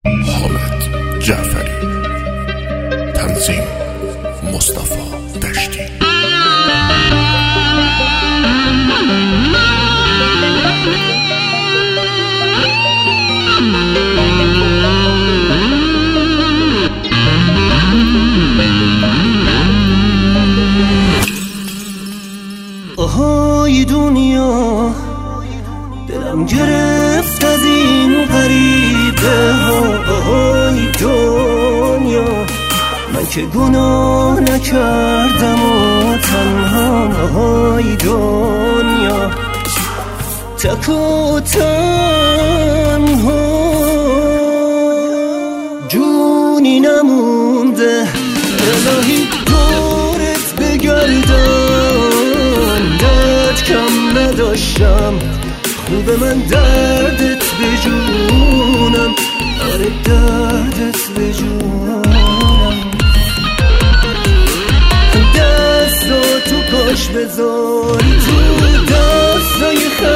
حامد جعفری، تنظیم مصطفی دشتی. آهای دنیا، دلم گرفت از این غریبه ها. آهای دنیا، من که گناه نکردم و تنها. آهای دنیا، تک و تنها، جونی نمونده. الهی دورت بگردم، درد کم نداشتم. خوب من دردت بجونم، آره دردت بجونم. دستاتو کاش بذاری تو دستای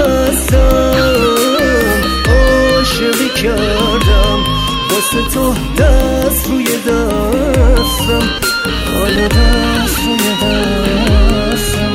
خستم. عاشقی کردم واسه تو، دست روی دستم، حالا دست روی دستم.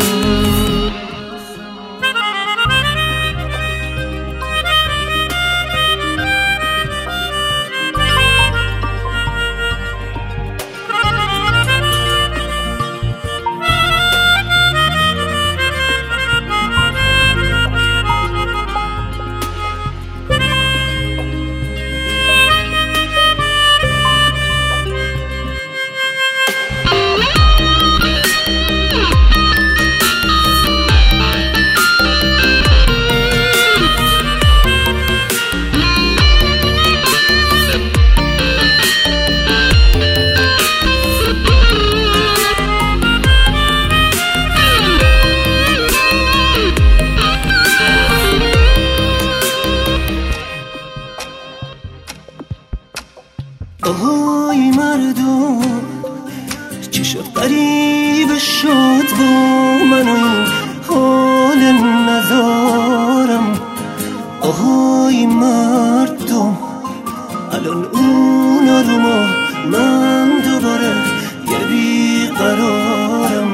آهای مردم، چی شد غریبه شد با من و این حال ندارم. آهای مردم، الان اونا رو ما، من دوباره یه بیقرارم.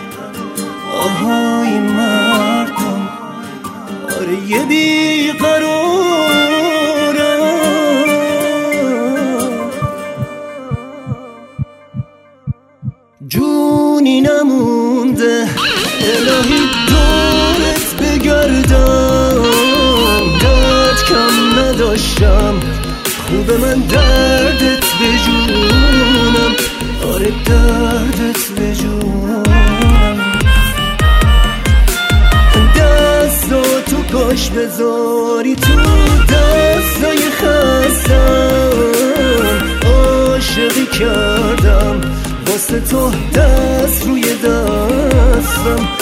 آهای مردم، آره یه بیقرارم. جونی نمونده، الهی دورت بگردم، درد کم نداشتم. خوب من دردت بجونم، آره دردت بجونم. دستاتو کاش بذاری تو دستای خستم. عاشقی کردم واسه تو، دست روی دستم،